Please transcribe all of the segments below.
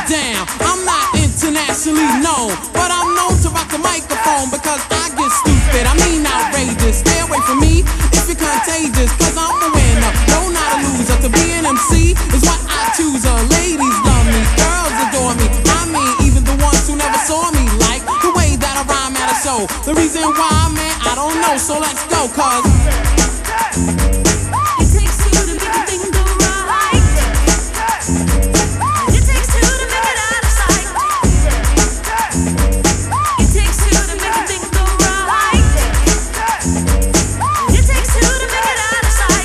down. I'm not internationally known, but I'm known to rock the microphone because I get stupid. I mean outrageous. Stay away from me if you're contagious, cause I'm a winner, no not a loser. To be an MC is what I choose. Ladies love me, girls adore me. I mean even the ones who never saw me like the way that I rhyme at a show. The reason why, man, I don't know, so let's go, cause it takes two to make a thing go right. It takes two to make it out of sight. It takes two to make a thing go right. It takes two to make it out of sight.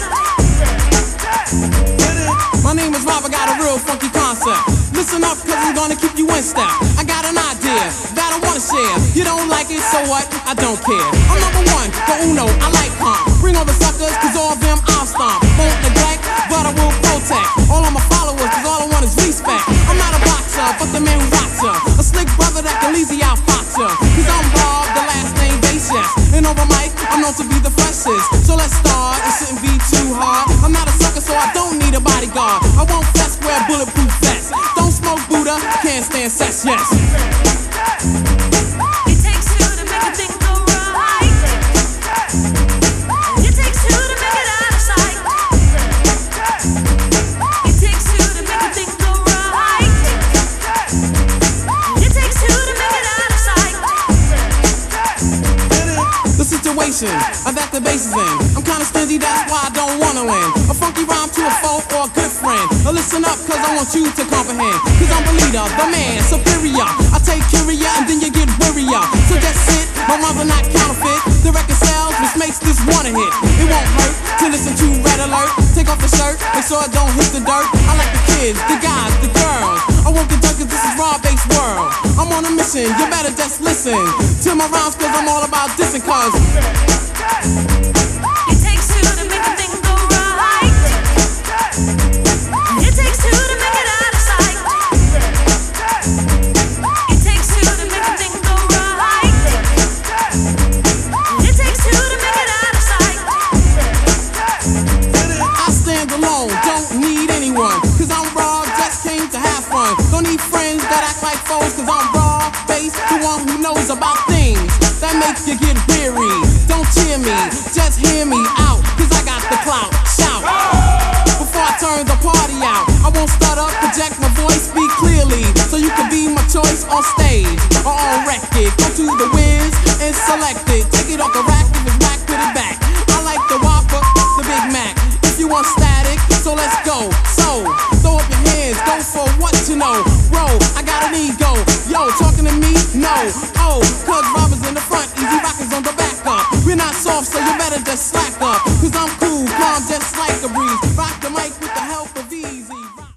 my name is Rob, I got a real funky concept. Listen up, cause I'm gonna keep you in step. I got an idea that I wanna share. You don't like it, so what? I don't care. I'm number one, the uno, I like calm. Bring all the suckers, cause all of them I'll stomp. Won't neglect, but I will protect all of my followers, cause all I want is respect. I'm not a boxer, but the man who rocks ya. A slick brother that can easy out fox ya. Cause I'm Bob, the last name Basis. And over mic, I'm known to be the freshest. So let's start, it shouldn't be too hard. I'm not a sucker, so I don't need a bodyguard. I won't fess, wear bulletproof vest. Don't smoke Buddha, can't stand sex, yes. It takes two to make a thing go right. It takes two to make it out of sight. It takes two to make a thing go right. It takes two to make it out of sight. The situation that the bass is in, I'm kinda stingy, that's why I don't wanna win. A funky rhyme to a foe or a good friend. Listen up, cause I want you to comprehend. Cause I'm the leader, the man, superior. I take curia and then you get wearier. So just sit, my rhymes are not counterfeit. The record sells, which makes this one a hit. It won't hurt to listen to Red Alert. Take off the shirt, make sure it don't hit the dirt. I like the kids, the guys, the girls. I won't get done cause this is raw-based world. I'm on a mission, you better just listen to my rhymes cause I'm all about dissing cause It takes two to make a thing go right. It takes two to make it out of sight. It takes two to make a thing go right. It takes two to make it out of sight. I stand alone, don't need anyone. Cause I'm raw, just came to have fun. Don't need friends that act like foes. Cause I'm raw, based, the one who knows about things that make you get weary. Don't cheer me, just hear me out. Cause I got the clout, shout. Before I turn the party out, I won't stutter, project my voice, speak clearly. So you can be my choice on stage or on record. Go to the Wiz and select it. Take it off the rack, if it's whack, put it back. I like the Whopper, the Big Mac. If you want static, so let's go. So, throw up your hands, go for what you know. Bro, I got an ego. Yo, talking to me? No. Oh, cause Robert